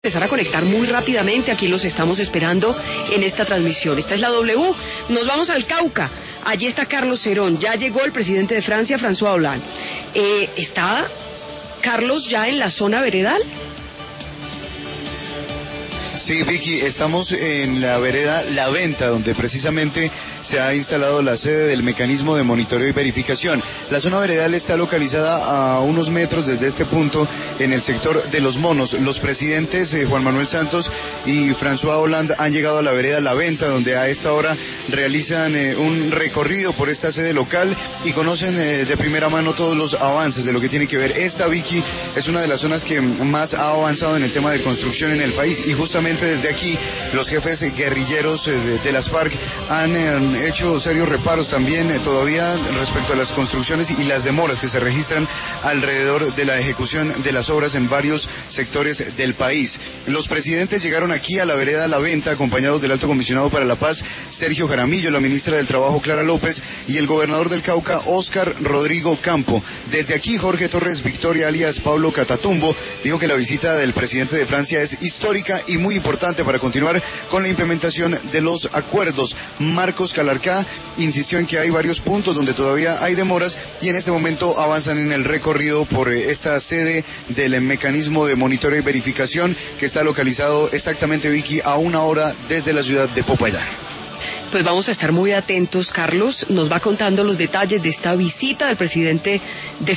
Empezar a conectar muy rápidamente, aquí los estamos esperando en esta transmisión. Esta es la W, nos vamos al Cauca, allí está Carlos Cerón, ya llegó el presidente de Francia, François Hollande. ¿Está Carlos ya en la zona veredal? Sí, Vicky, estamos en la vereda La Venta, donde precisamente se ha instalado la sede del mecanismo de monitoreo y verificación. La zona veredal está localizada a unos metros desde este punto en el sector de Los Monos. Los presidentes Juan Manuel Santos y François Hollande han llegado a la vereda La Venta, donde a esta hora realizan un recorrido por esta sede local y conocen de primera mano todos los avances de lo que tiene que ver. Esta, Vicky, es una de las zonas que más ha avanzado en el tema de construcción en el país, y justamente desde aquí los jefes guerrilleros de las FARC han hecho serios reparos también todavía respecto a las construcciones y las demoras que se registran alrededor de la ejecución de las obras en varios sectores del país. Los presidentes llegaron aquí a la vereda La Venta acompañados del Alto Comisionado para la Paz, Sergio Jaramillo, la ministra del Trabajo, Clara López, y el gobernador del Cauca, Óscar Rodrigo Campo. Desde aquí, Jorge Torres Victoria, alias Pablo Catatumbo, dijo que la visita del presidente de Francia es histórica y muy importante para continuar con la implementación de los acuerdos. Marcos Calarcá insistió en que hay varios puntos donde todavía hay demoras y en este momento avanzan en el recorrido por esta sede del mecanismo de monitoreo y verificación que está localizado exactamente, Vicky, a 1 hora desde la ciudad de Popayán. Pues vamos a estar muy atentos, Carlos nos va contando los detalles de esta visita del presidente de